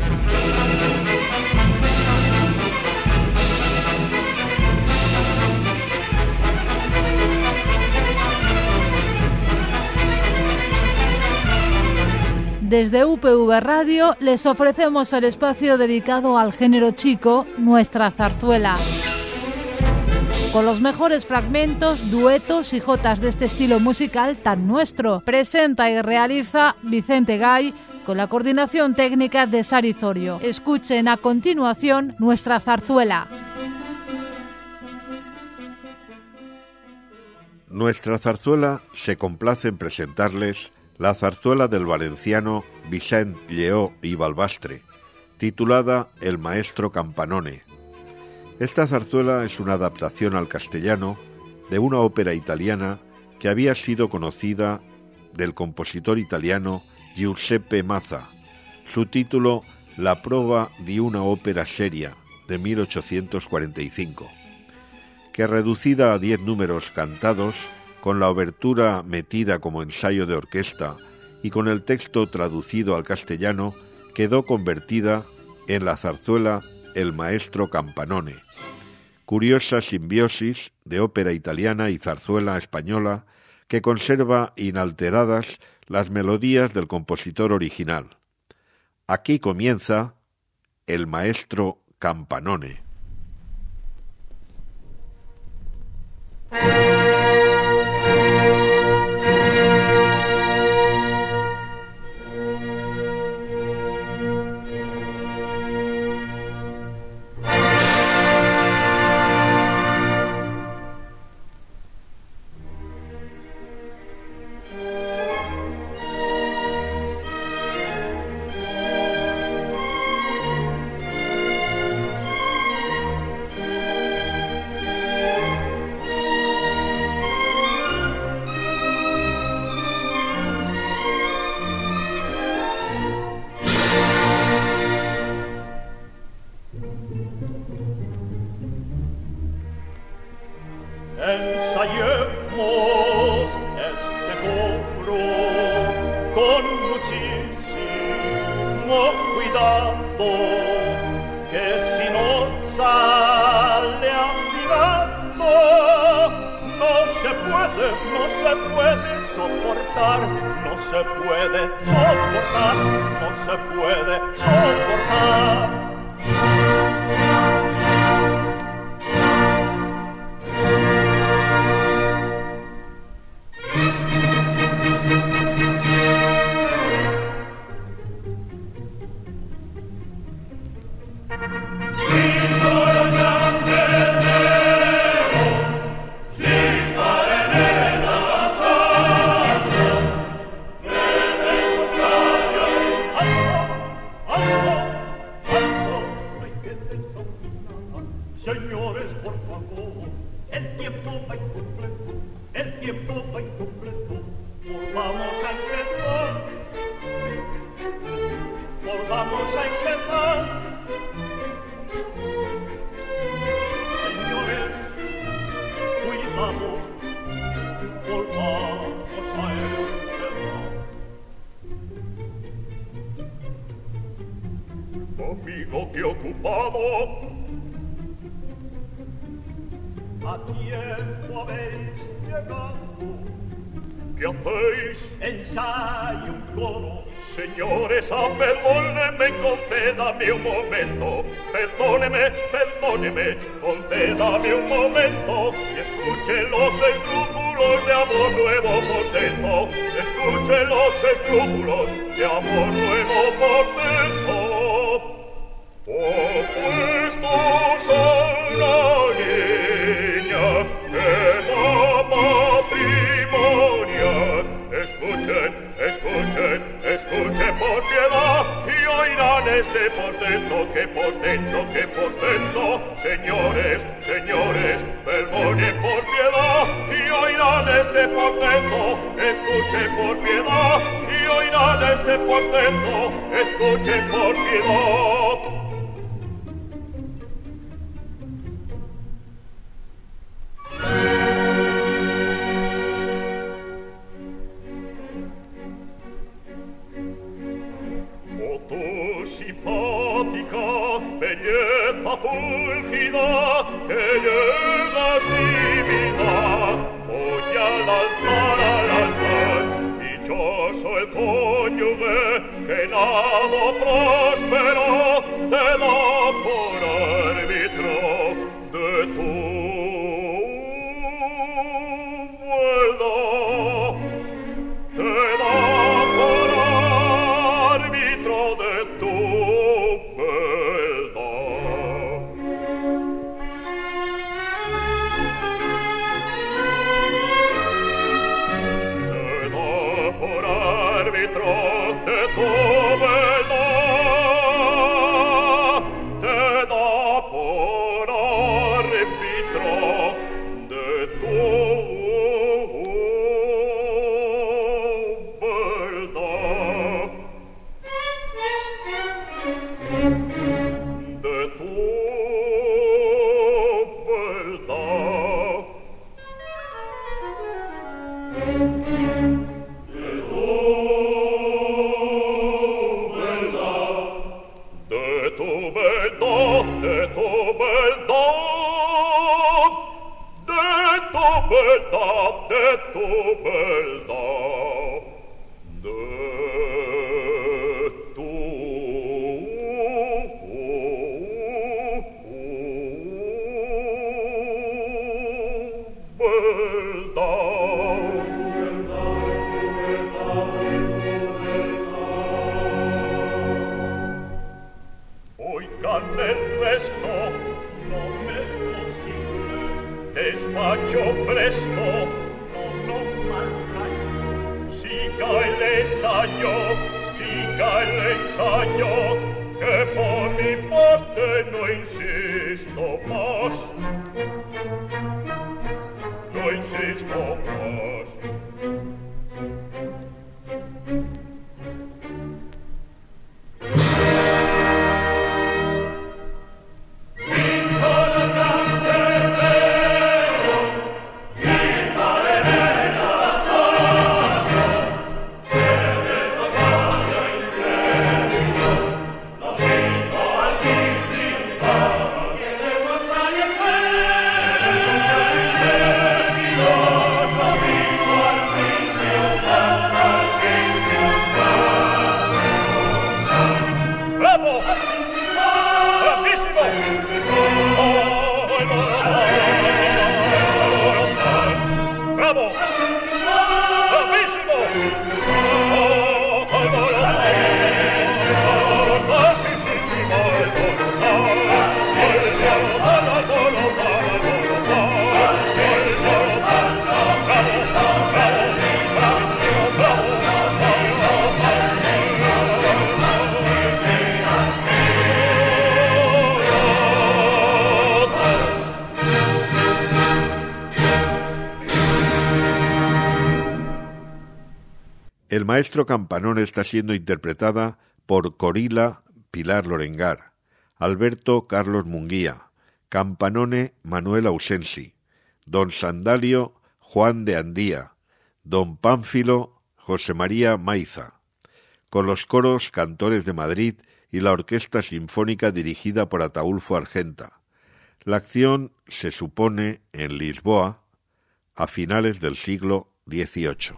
Desde UPV Radio les ofrecemos el espacio dedicado al género chico, Nuestra Zarzuela. Con los mejores fragmentos, duetos y jotas de este estilo musical tan nuestro. Presenta y realiza Vicente Gay con la coordinación técnica de Sari Zorio. Escuchen a continuación Nuestra Zarzuela. Nuestra Zarzuela se complace en presentarles la zarzuela del valenciano Vicent Lleó i Balbastre, titulada El Maestro Campanone. Esta zarzuela es una adaptación al castellano de una ópera italiana que había sido conocida del compositor italiano Giuseppe Mazza. Su título, La prova di una ópera seria, de 1845, que reducida a 10 números cantados, con la obertura metida como ensayo de orquesta y con el texto traducido al castellano, quedó convertida en la zarzuela El Maestro Campanone. Curiosa simbiosis de ópera italiana y zarzuela española que conserva inalteradas las melodías del compositor original. Aquí comienza El Maestro Campanone. Ensayemos este coro con muchísimo cuidado, que si no sale afinado, no se puede soportar, no se puede soportar. Señores, por favor, el tiempo va incompleto, volvamos a empezar. Señores, cuidado, volvamos a empezar. Amigo, qué ocupado, a tiempo habéis llegado. ¿Qué hacéis? Ensayo un coro. Señores, perdónenme, concédame un momento. Perdóneme, concédame un momento. Y escuche los escrúpulos de amor nuevo por dentro. Escuche los escrúpulos de amor nuevo por dentro. Opuestos a la niña que da matrimonio. Escuchen por piedad y oirán este portento, que portento. Señores, perdonen por piedad y oirán este portento. Escuchen por piedad y oirán este portento. Escuchen por piedad. Oh, tu si mágica, belleza fúlgida, que llegas divina, voy al altar, dichoso el cónyuge, que nado próspero te da por árbitro de tu vuelta, te da por árbitro de tu vuelta. Te da por árbitro de tu vuelta, te da por árbitro de tu vuelta, de tu vuelta. De tu beldad, de tu beldad, de tu beldad, de tu beldad, de tu Oigan el resto, no me es posible, despacho presto, no maltrato. Siga el ensayo, que por mi parte no insisto más, no insisto más. El maestro Campanone está siendo interpretada por Corila Pilar Lorengar, Alberto Carlos Munguía, Campanone Manuel Ausensi, don Sandalio Juan de Andía, don Pánfilo José María Maiza, con los coros Cantores de Madrid y la Orquesta Sinfónica dirigida por Ataúlfo Argenta. La acción se supone en Lisboa a finales del siglo XVIII.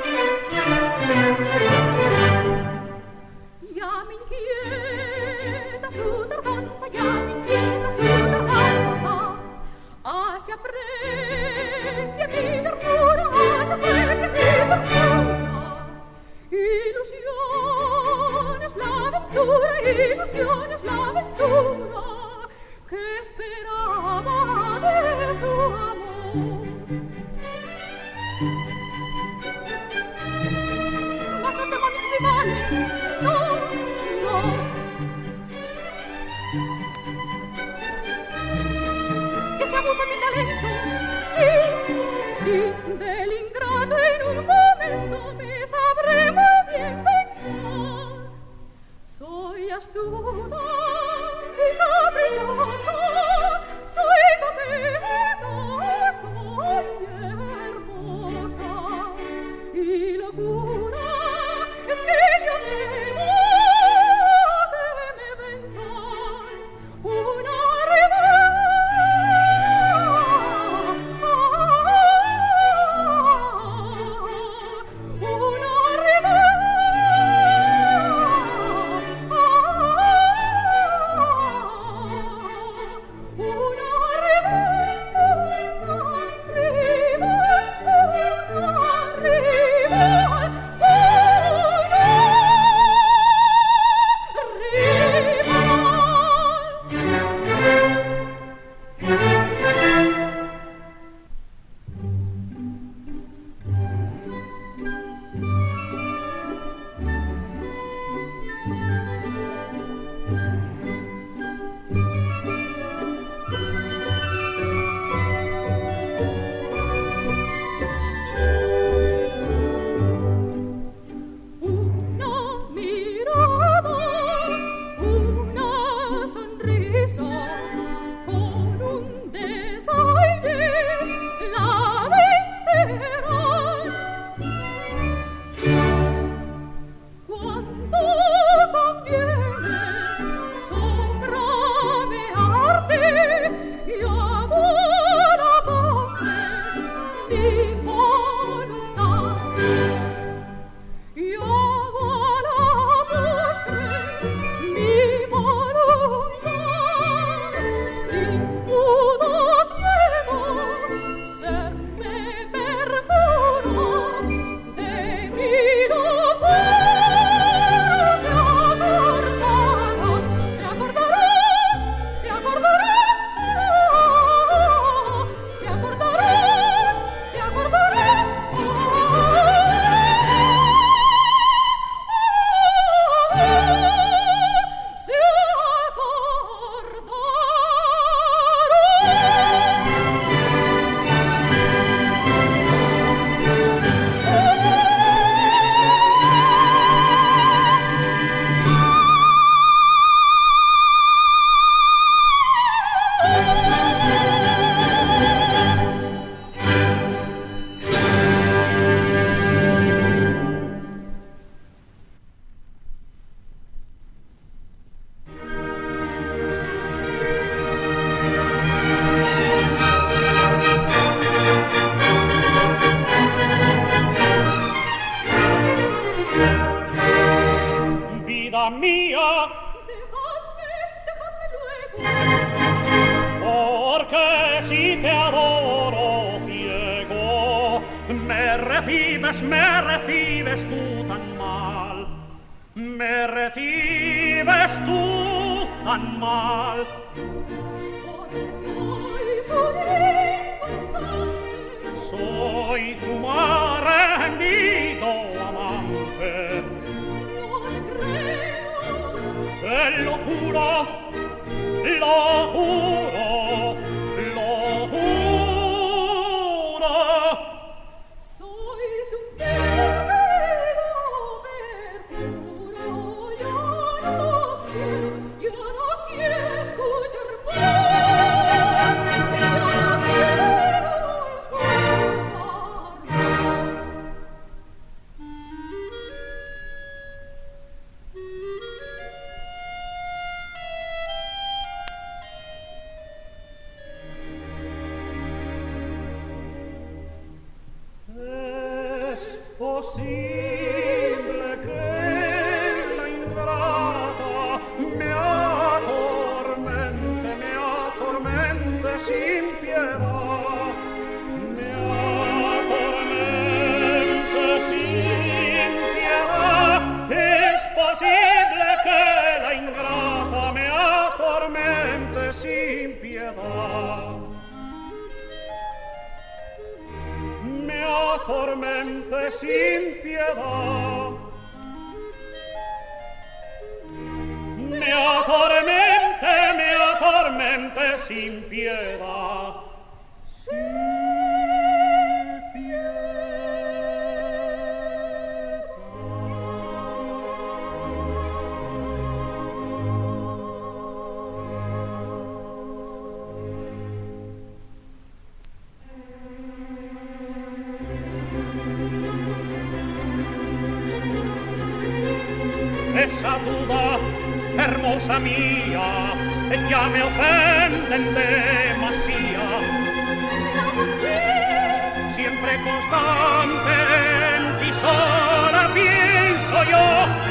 Ja, min Gud, del ingrato en un momento me sabré muy bien vengar. Soy astuta y caprichosa, soy coqueta, soy hermosa, y locura es que yo temo que me venzan una atormente sin piedad. Me atormente sin piedad. cosa mía, ya me ofenden demasía. Siempre constante en ti sola pienso yo.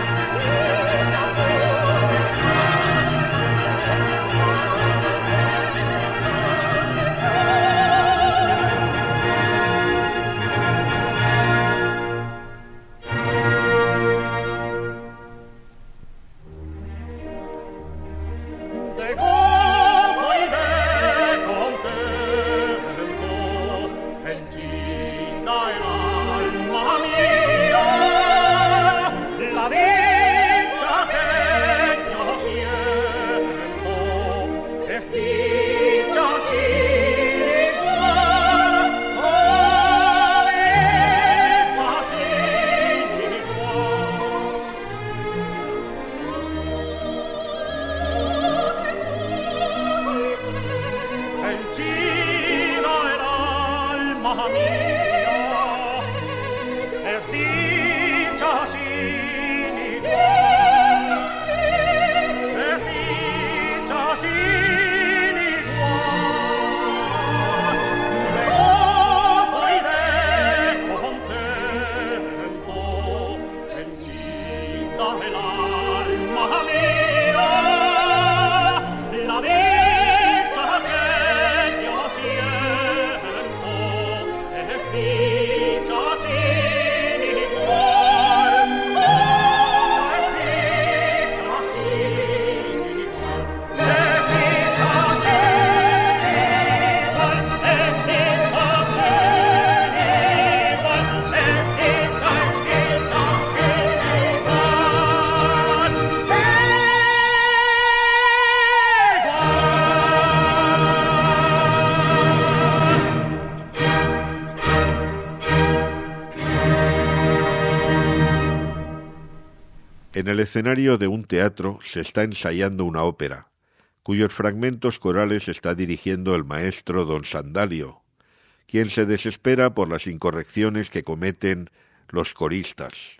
En el escenario de un teatro se está ensayando una ópera, cuyos fragmentos corales está dirigiendo el maestro don Sandalio, quien se desespera por las incorrecciones que cometen los coristas.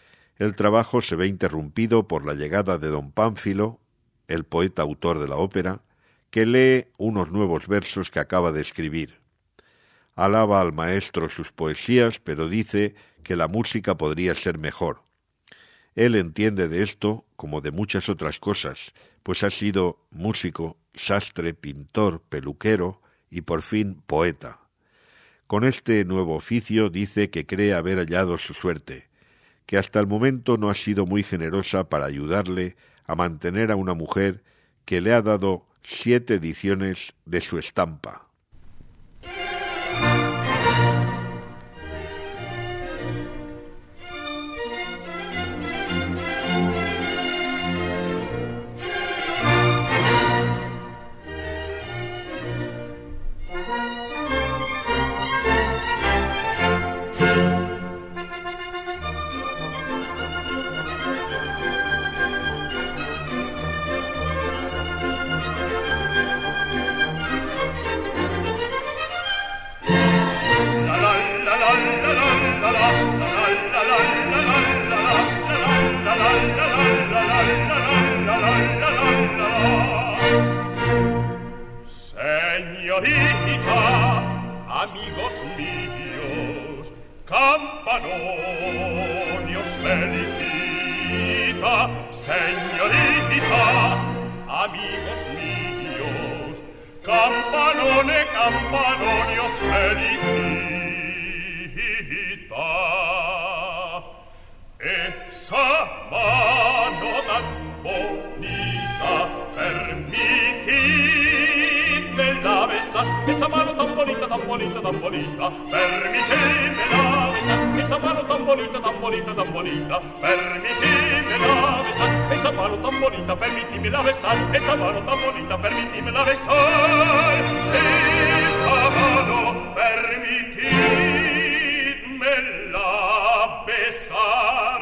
El trabajo se ve interrumpido por la llegada de don Pánfilo, el poeta autor de la ópera, que lee unos nuevos versos que acaba de escribir. Alaba al maestro sus poesías, pero dice que la música podría ser mejor. Él entiende de esto como de muchas otras cosas, pues ha sido músico, sastre, pintor, peluquero y por fin poeta. Con este nuevo oficio dice que cree haber hallado su suerte, que hasta el momento no ha sido muy generosa para ayudarle a mantener a una mujer que le ha dado 7 ediciones de su estampa. Amigos míos, Campanone os felicita. Señorita, amigos míos, Campanone os felicita. Esa mano tan bonita, permitidmela besar. Esa mano tan bonita, tan bonita, tan bonita, permitidmela besar. Esa mano tan bonita, tan bonita, tan bonita, permitidmela besar. Esa mano tan bonita, permitidmela besar. Esa mano tan bonita, permitidmela besar. Esa mano, permitidmela besar.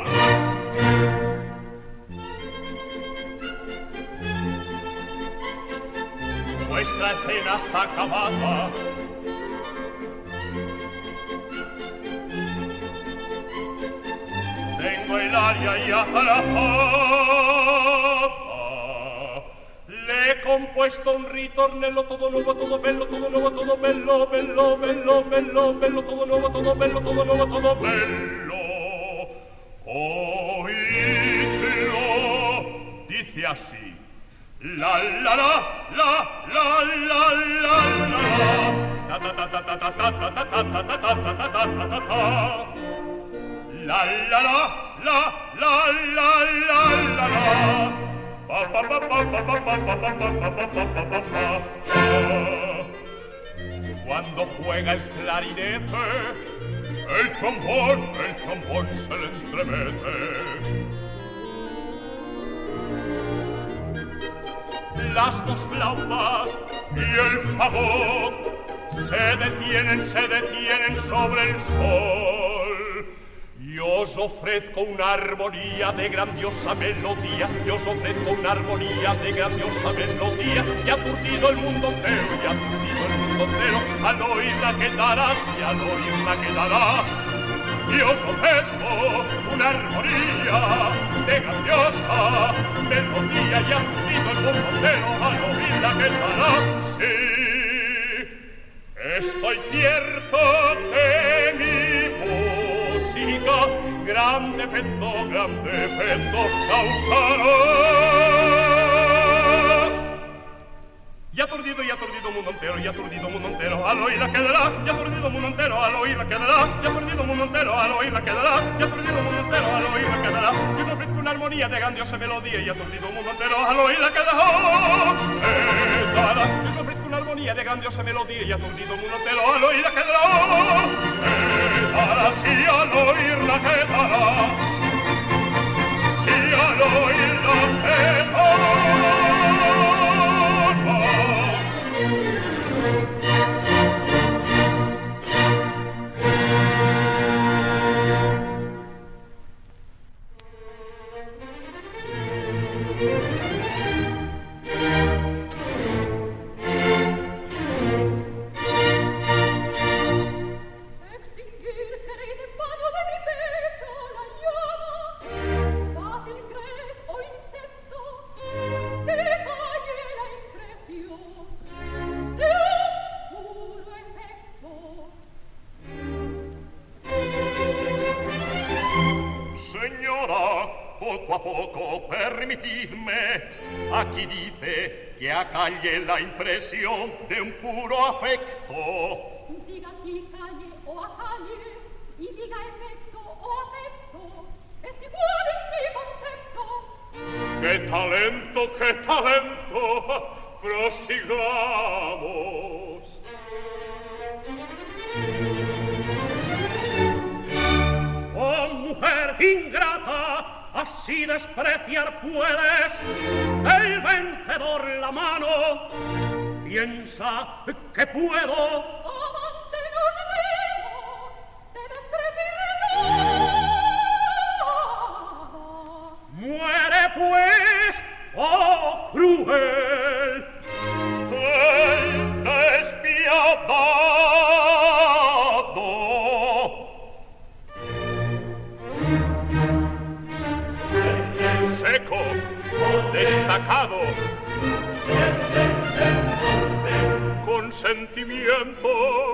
Nuestra escena está acabada. Tengo el aria ya trabajada. compuesto un ritornello todo nuovo, todo bello, todo nuovo, todo bello, bello, bello, bello, bello, todo nuovo, todo bello, todo nuovo, todo bello. Oídlo, dice así. La la la la la la la la ta ta ta ta ta ta ta ta ta ta ta ta ta ta ta la la la la la la la la pa pa pa pa pa pa pa pa pa pa pa. Cuando juega el clarinete, el trombón se le entremete. Las dos flautas y el fagot se detienen sobre el sol. Yo os ofrezco una armonía de grandiosa melodía, yo os ofrezco una armonía de grandiosa melodía, y aturdido el mundo entero, al oírla quedarás, y al oírla quedará. Y os ofrezco una armonía de grandiosa melodía, y aturdido el mundo entero, al oírla quedará. Sí, estoy cierto de mi música, grande efecto causará. Y aturdido mundo entero, al oírla quedará. Y aturdido mundo entero, al oírla quedará. Y aturdido mundo entero, al oírla quedará. Y aturdido mundo entero, al oírla quedará. Y os ofrezco una armonía de grandiosa melodía, y aturdido mundo entero, al oírla quedará. Y os ofrezco una armonía de grandiosa melodía, y aturdido mundo entero, al oírla quedará. Sí, al oírla quedará. Sí, al oírla quedará. Aquí dice que acalle la impresión de un puro afecto. Diga aquí calle o acalle, y diga efecto o afecto, es igual en mi concepto. ¡Qué talento! Prosigamos. Oh, mujer ingrata, así despreciar puedes el vencedor la mano. Piensa que puedo. Amante no debo, te despreciaré. Muere pues, oh cruel, despiadado. Seco, destacado, con sentimiento,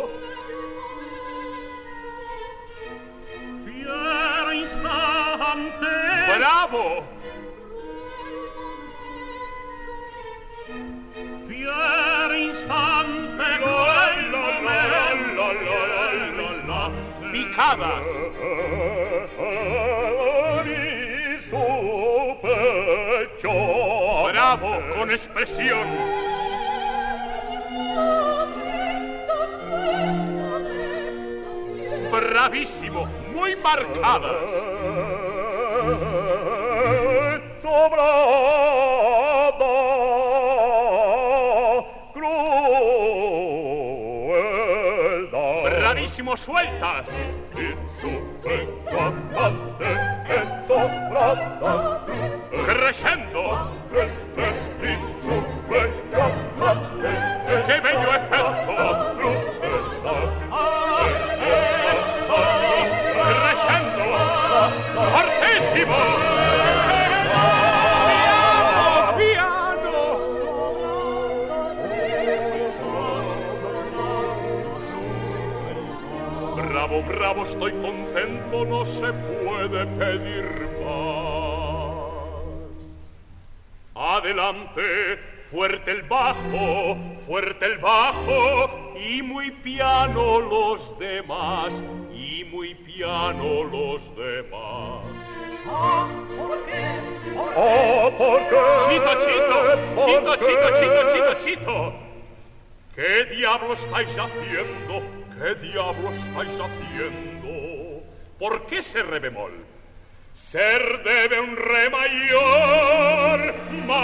fiero instante, bravo, fiero instante, picadas, bravo, con expresión, bravísimo, muy marcadas, sobrada, crueldad, bravísimo, sueltas, crescendo, qué bello efecto, crescendo, fortissimo, piano, Bravo, bravo, estoy contento, no se puede pedir más. Adelante, fuerte el bajo, y muy piano los demás, y muy piano los demás. ¿Por qué? ¿Por qué? Chito. ¿Qué diablo estáis haciendo? ¿Qué diablo estáis haciendo? ¿Por qué ser re bemol? Ser debe un re mayor.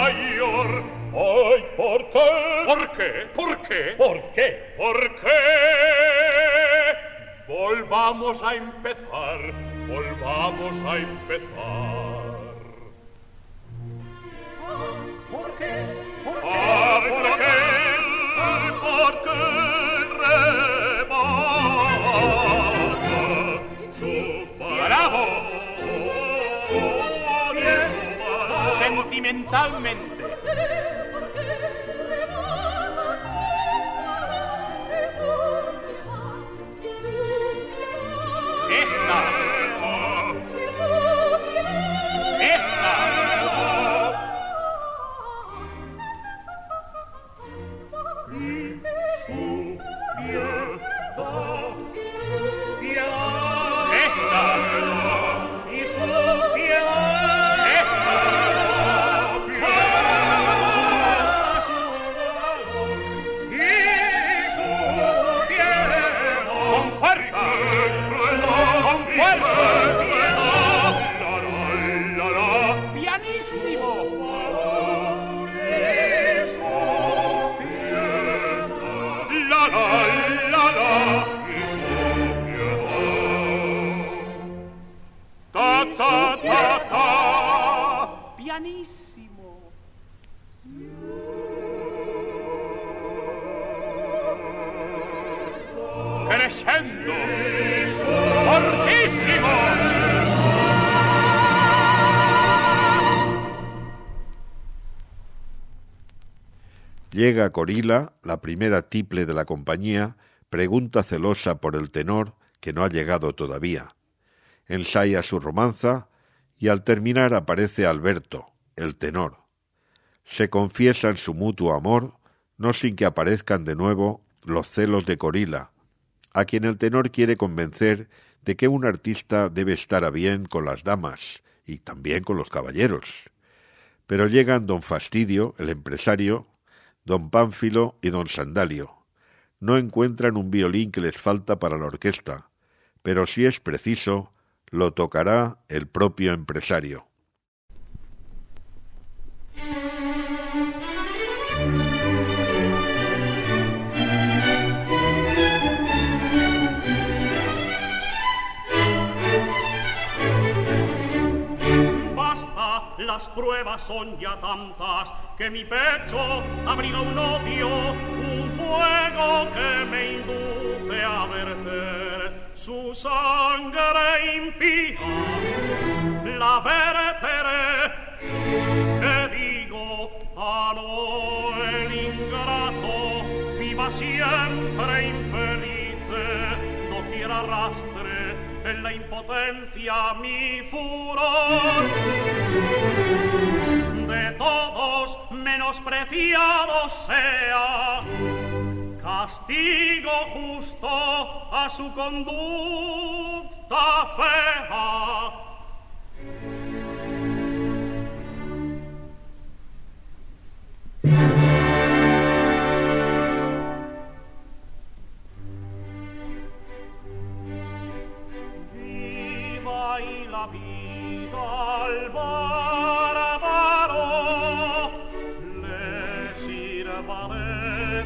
Ay, ¿por qué? ¿Por qué? ¿Por qué? Volvamos a empezar. ¿Por qué? ¿Por qué remata? ¡Bravo! Sentimentalmente. Esta. Pianissimo. Crescendo. Fortissimo. Llega Corila, la primera tiple de la compañía, pregunta celosa por el tenor, que no ha llegado todavía. Ensaya su romanza y al terminar aparece Alberto, el tenor. Se confiesan su mutuo amor, no sin que aparezcan de nuevo los celos de Corila, a quien el tenor quiere convencer de que un artista debe estar a bien con las damas y también con los caballeros. Pero llegan don Fastidio, el empresario, don Pánfilo y don Sandalio. No encuentran un violín que les falta para la orquesta, pero si es preciso, lo tocará el propio empresario. Basta, las pruebas son ya tantas que mi pecho abriga un odio, un fuego que me induce a verter su sangre impía. La verteré, que digo, a no el ingrato, viva siempre infelice, no quiera arrastre en la impotencia mi furor. De todos menospreciado sea, castigo justo a su conducta fea. Viva y la vida al bárbaro le sirva de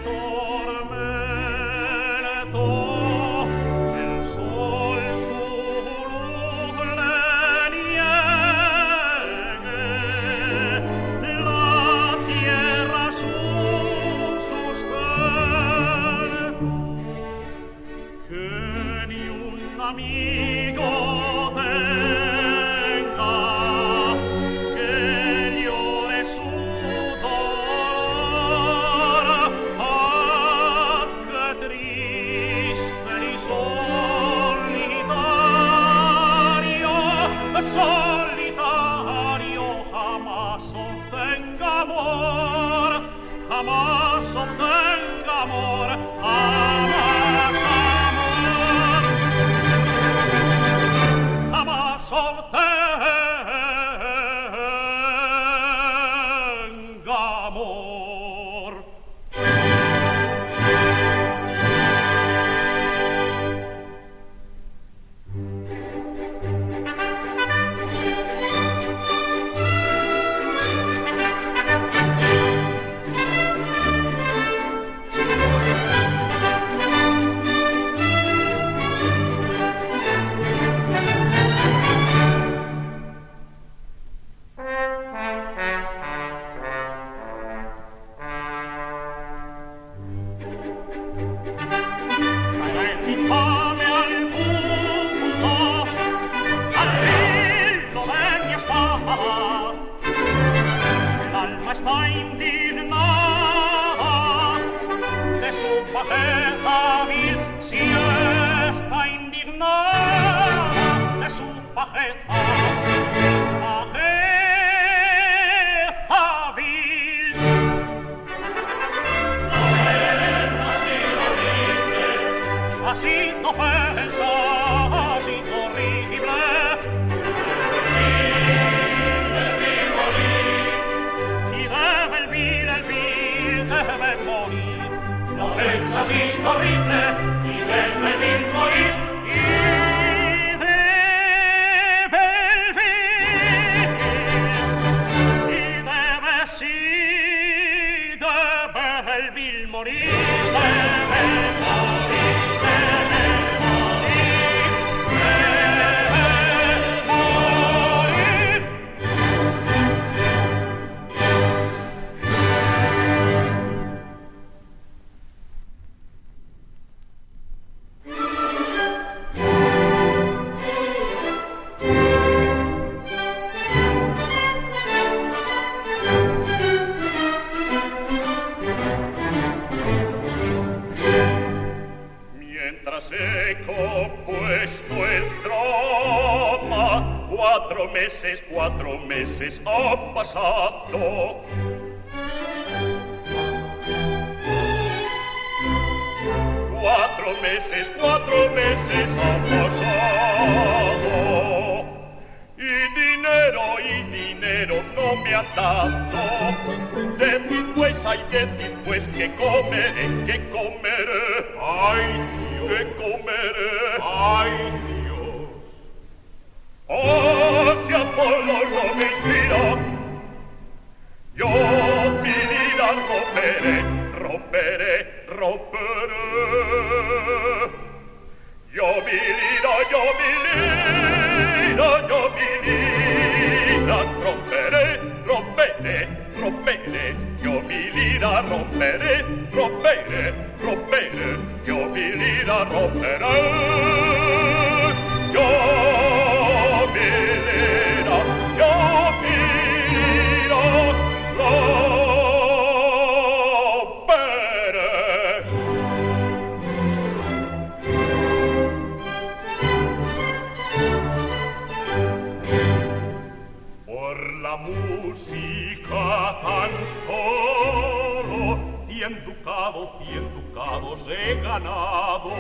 tormento, el sol su luz le niegue, la tierra su sustento, que ni un amigo tenga que llore su dolor. Ah, qué triste y solo 4 meses ha pasado. 4 meses ha pasado. Y dinero no me han dado. Decid pues, ay, decid pues, que comeré. Ay, Dios, que comeré. Ay, oh, si Apolo no me inspira, yo mi vida romperé. Yo mi vida romperé. Yo mi vida romperé. Yo mi vida romperé. Por la música tan solo 100 ducados he ganado.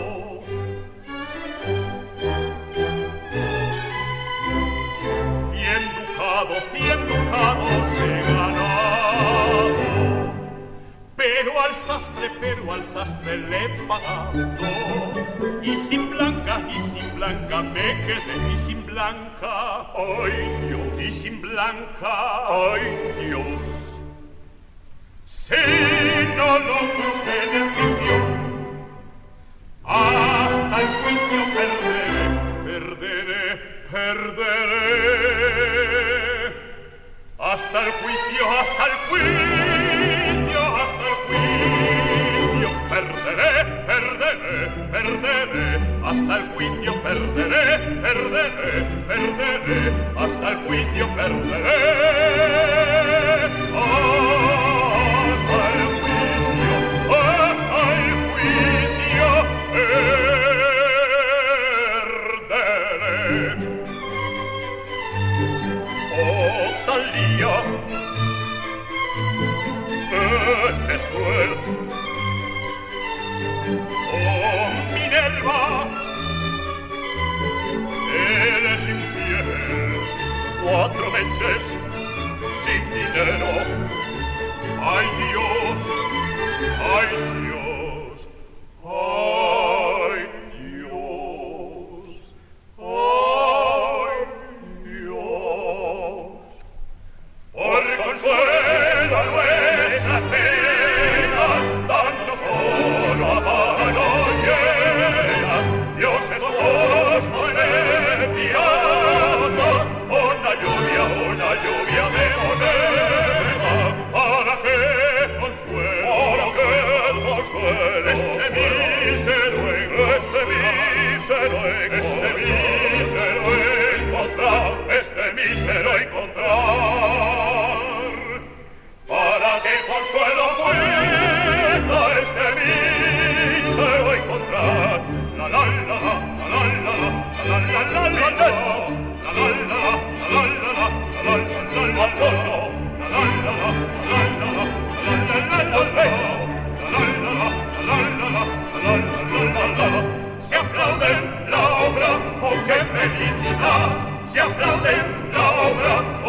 100 ducados he ganado, pero al sastre le he pagado, y sin blanca me quedé, y sin blanca, ay Dios, y sin blanca, ay Dios. Si no lo crucé del juicio, hasta el juicio perderé. Hasta el juicio, perderé. Hasta el juicio perderé. Hasta el juicio perderé. Es cruel. Oh, Minerva, él es infiel. 4 meses sin dinero. Ay Dios, ay Dios, ay Dios, ay Dios. Por consuelo a nuestras penas, dando solo a mano llenas, Dios es justo en enviando una lluvia de moneda, para que consuelo este mísero encontrar, para que consuelo pueda este mísero encontrar. La la la la la la la la la la la la la.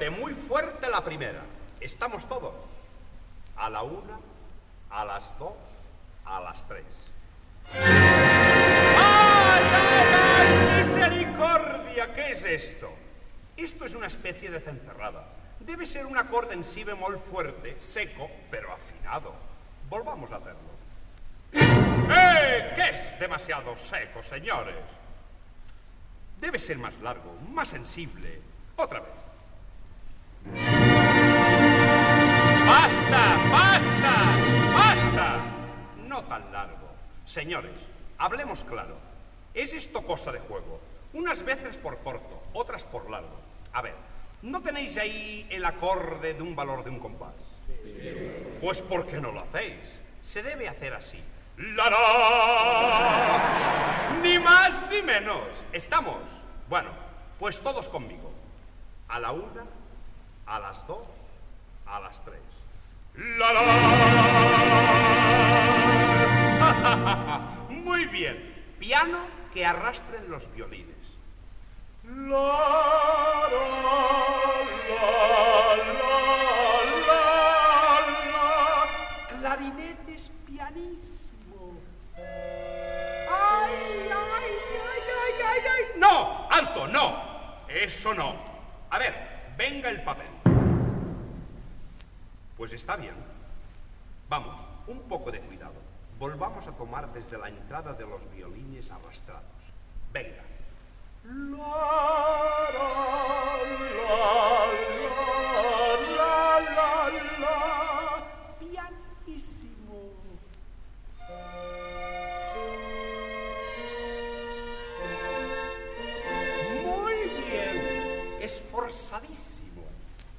fuerte la primera. Estamos todos. A la 1, a las 2, a las 3. ¡Ay, ay, ay! ¡Misericordia! ¿Qué es esto? Esto es una especie de cencerrada. Debe ser un acorde en si bemol fuerte, seco, pero afinado. Volvamos a hacerlo. ¿Qué es demasiado seco, señores? Debe ser más largo, más sensible. Otra vez. ¡Basta! ¡Basta! ¡Basta! No tan largo. Señores, hablemos claro. ¿Es esto cosa de juego? Unas veces por corto, otras por largo. A ver, ¿no tenéis ahí el acorde de un valor de un compás? Sí. Pues ¿por qué no lo hacéis? Se debe hacer así. ¡La! Ni más ni menos. ¿Estamos? Bueno, pues todos conmigo. A la 1, a las 2, a las 3. ¡La, la! Muy bien. Piano que arrastren los violines. La, la, la, la, la. Clarinetes pianísimo. ¡Ay, ay, ay, ay, ay, ay! ¡No! ¡Alto! ¡No! Eso no. A ver, venga el papel. Pues está bien. Vamos, un poco de cuidado. Volvamos a tomar desde la entrada de los violines arrastrados. Venga. La, la, la, la, pianísimo. Muy bien. Esforzadísimo.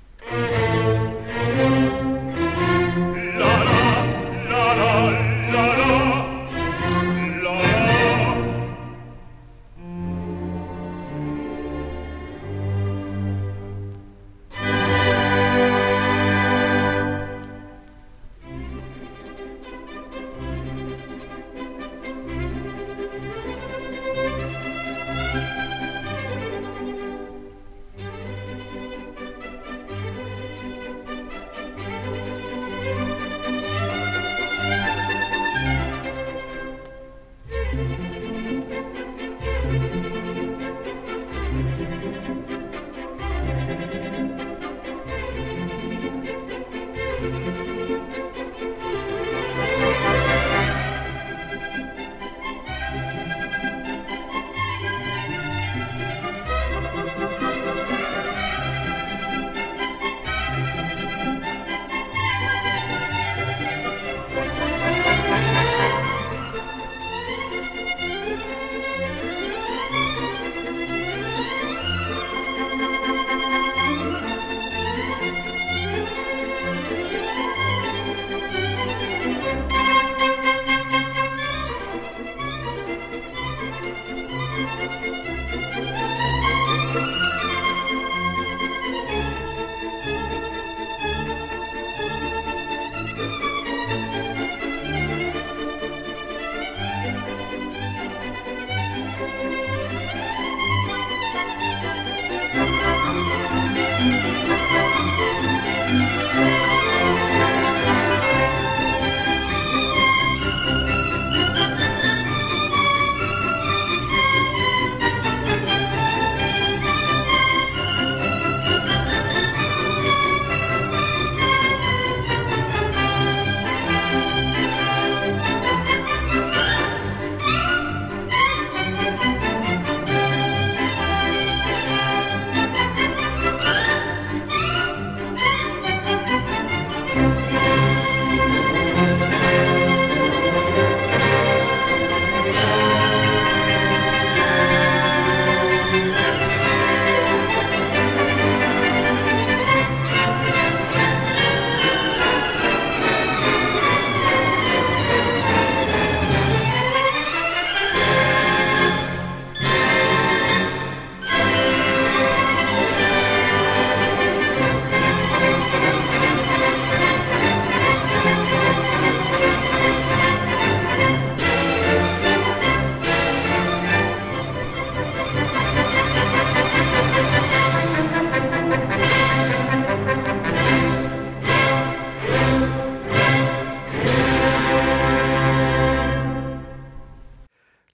La, la, la, la, la, la.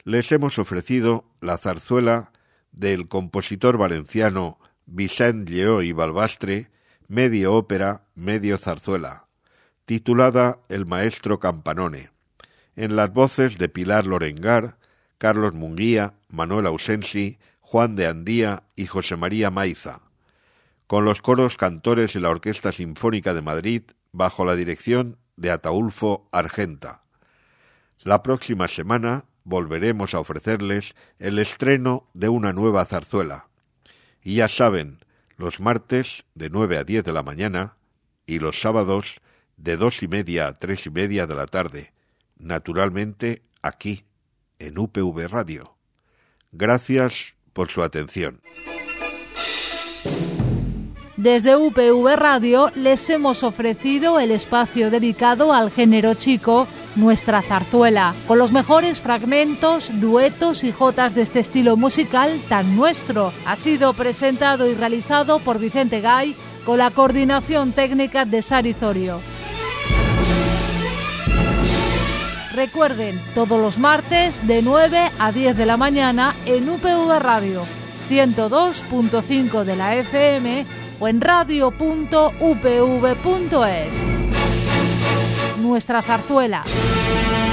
les hemos ofrecido la zarzuela del compositor valenciano Vicent Lleó i Balbastre, medio ópera, medio zarzuela, titulada El maestro Campanone, en las voces de Pilar Lorengar, Carlos Munguía, Manuel Ausensi, Juan de Andía y José María Maiza, con los coros cantores de la Orquesta Sinfónica de Madrid bajo la dirección de Ataúlfo Argenta. La próxima semana volveremos a ofrecerles el estreno de una nueva zarzuela. Y ya saben, los martes de 9 a 10 de la mañana y los sábados de 2:30 a 3:30 de la tarde, naturalmente aquí, en UPV Radio. Gracias por su atención. Desde UPV Radio les hemos ofrecido el espacio dedicado al género chico, Nuestra Zarzuela, con los mejores fragmentos, duetos y jotas de este estilo musical tan nuestro. Ha sido presentado y realizado por Vicente Gay, con la coordinación técnica de Sari Zorio. Recuerden, todos los martes de 9 a 10 de la mañana en UPV Radio, 102.5 de la FM o en radio.upv.es. Nuestra Zarzuela.